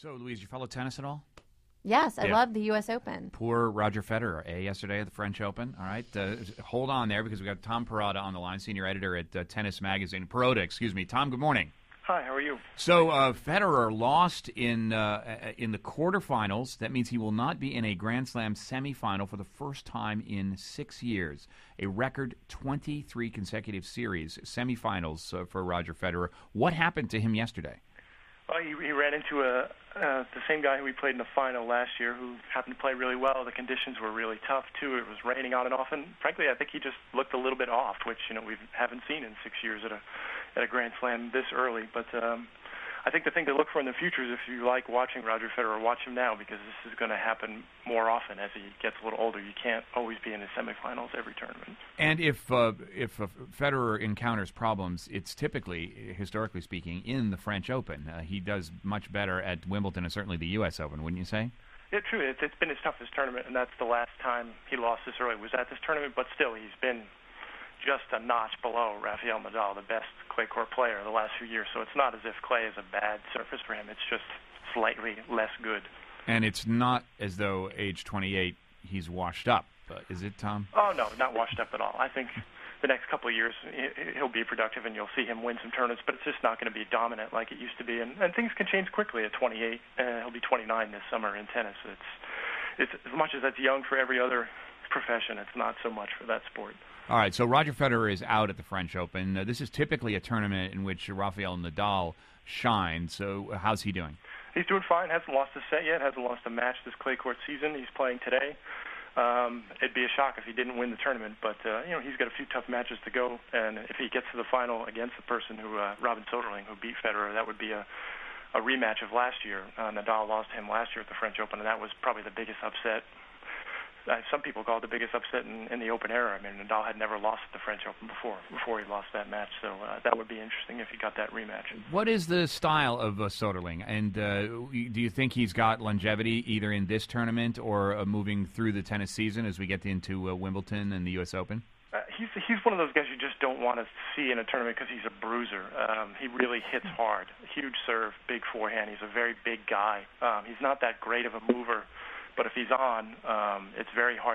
So, Louise, you follow tennis at all? Yes, I Yeah. love the U.S. Open. Poor Roger Federer, yesterday at the French Open. All right, hold on there because we got Tom Perrotta on the line, senior editor at Tennis Magazine. Perrotta, excuse me. Tom, good morning. Hi, how are you? So Federer lost in the quarterfinals. That means he will not be in a Grand Slam semifinal for the first time in 6 years. A record 23 consecutive series semifinals for Roger Federer. What happened to him yesterday? Well, he ran into the same guy who we played in the final last year, who happened to play really well. The conditions were really tough too. It was raining on and off, and frankly, I think he just looked a little bit off, which we haven't seen in 6 years at a Grand Slam this early. But I think the thing to look for in the future is if you like watching Roger Federer, watch him now, because this is going to happen more often as he gets a little older. You can't always be in the semifinals every tournament. And if Federer encounters problems, it's typically, historically speaking, in the French Open. He does much better at Wimbledon and certainly the U.S. Open, wouldn't you say? Yeah, true. It's been his toughest tournament, and that's the last time he lost this early was at this tournament. But still, he's been just a notch below Rafael Nadal, the best clay court player the last few years. So it's not as if clay is a bad surface for him. It's just slightly less good. And it's not as though age 28 he's washed up, is it, Tom? Oh, no, not washed up at all. I think the next couple of years he'll be productive and you'll see him win some tournaments, but it's just not going to be dominant like it used to be. And things can change quickly at 28. He'll be 29 this summer in tennis. It's as much as that's young for every other profession, it's not so much for that sport. All right, so Roger Federer is out at the French Open. This is typically a tournament in which Rafael Nadal shines. So how's he doing? He's doing fine. Hasn't lost a set yet. Hasn't lost a match this clay court season. He's playing today. It'd be a shock if he didn't win the tournament, but he's got a few tough matches to go. And if he gets to the final against the person Robin Soderling, who beat Federer, that would be a rematch of last year. Nadal lost to him last year at the French Open, and that was probably the biggest upset. Some people call it the biggest upset in the Open era. I mean, Nadal had never lost at the French Open before he lost that match, so that would be interesting if he got that rematch. What is the style of Soderling, and do you think he's got longevity either in this tournament or moving through the tennis season as we get into Wimbledon and the U.S. Open? He's one of those guys you just don't want to see in a tournament because he's a bruiser. He really hits hard. Huge serve, big forehand. He's a very big guy. He's not that great of a mover. But if he's on, it's very hard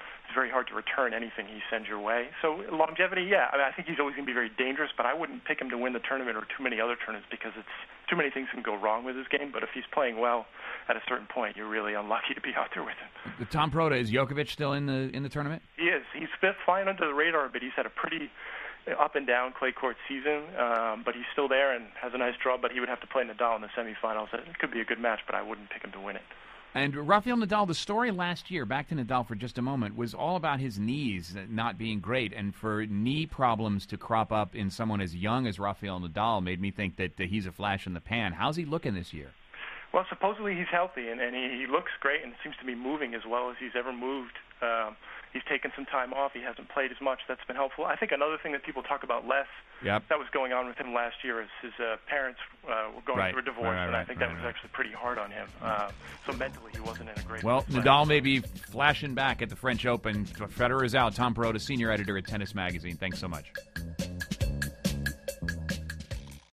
to return anything he sends your way. So longevity, yeah. I think he's always going to be very dangerous, but I wouldn't pick him to win the tournament or too many other tournaments because it's too many things can go wrong with his game. But if he's playing well at a certain point, you're really unlucky to be out there with him. Tom Perrotta, is Djokovic still in the tournament? He is. He's flying under the radar, but he's had a pretty up and down clay court season. But he's still there and has a nice draw. But he would have to play Nadal in the semifinals. It could be a good match, but I wouldn't pick him to win it. And Rafael Nadal, the story last year, back to Nadal for just a moment, was all about his knees not being great. And for knee problems to crop up in someone as young as Rafael Nadal made me think that he's a flash in the pan. How's he looking this year? Well, supposedly he's healthy, and he looks great and seems to be moving as well as he's ever moved. He's taken some time off. He hasn't played as much. That's been helpful. I think another thing that people talk about less that was going on with him last year is his parents were going through a divorce, and I think that was actually pretty hard on him. So mentally he wasn't in a great place. Nadal may be flashing back at the French Open. Federer is out. Tom Perrotta, senior editor at Tennis Magazine. Thanks so much.